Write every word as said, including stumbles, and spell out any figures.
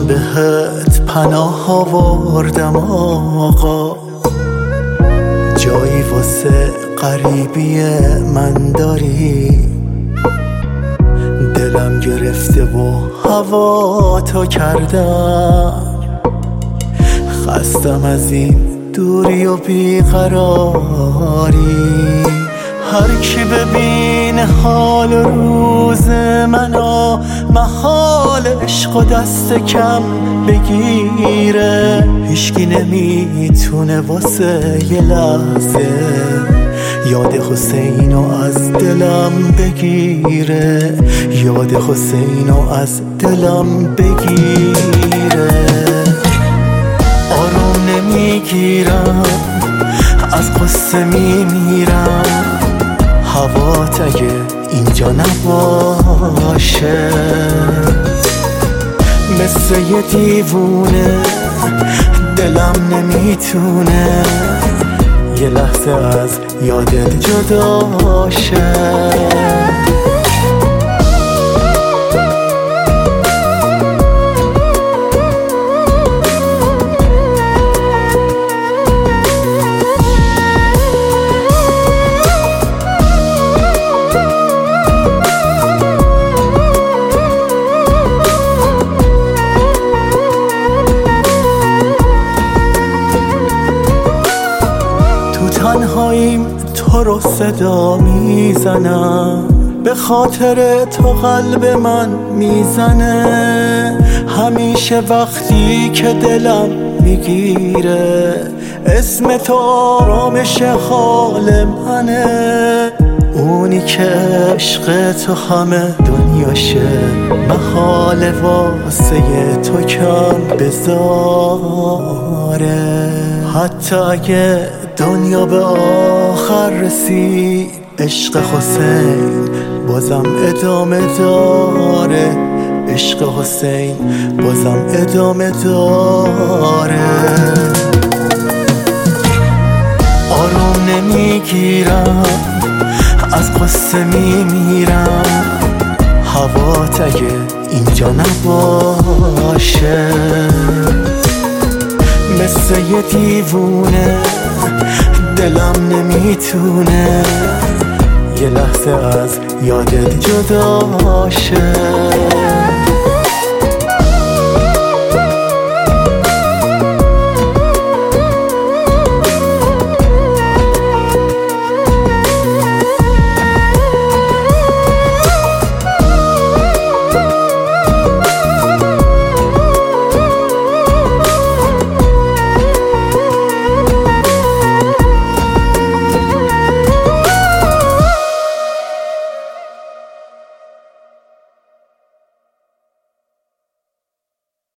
من بهت پناه آوردم آقا، جایی واسه غریبی من داری، دلم گرفته و هوا تو کردم، خستم از این دوری و بیقراری. هر کی ببینه حال و روز منو، محال عشق و دست کم بگیره، هیچکی نمیتونه واسه یه لحظه یاد حسینو از دلم بگیره، یاد حسینو از دلم بگیره. آروم نمیگیرم، از قصه میمیرم، هوات اگه اینجا نباشه، مثل یه دیوونه دلم نمیتونه یه لحظه از یادت جدا شه. تنهاییم تو رو صدا میزنم، به خاطر تو قلب من میزنه، همیشه وقتی که دلم میگیره اسم تو آرامش حال منه، اونی که عشق تو همه دنیاشه، محال واسه تو کم بذاره. حتی اگه دنیا به آخر رسید، عشق حسین بازم ادامه داره، عشق حسین بازم ادامه داره. آروم نمیگیرم، از قصه میمیرم، هوات اگه اینجا نباشه، مثل یه دیوونه دلم نمیتونه یه لحظه از یادت جدا شه.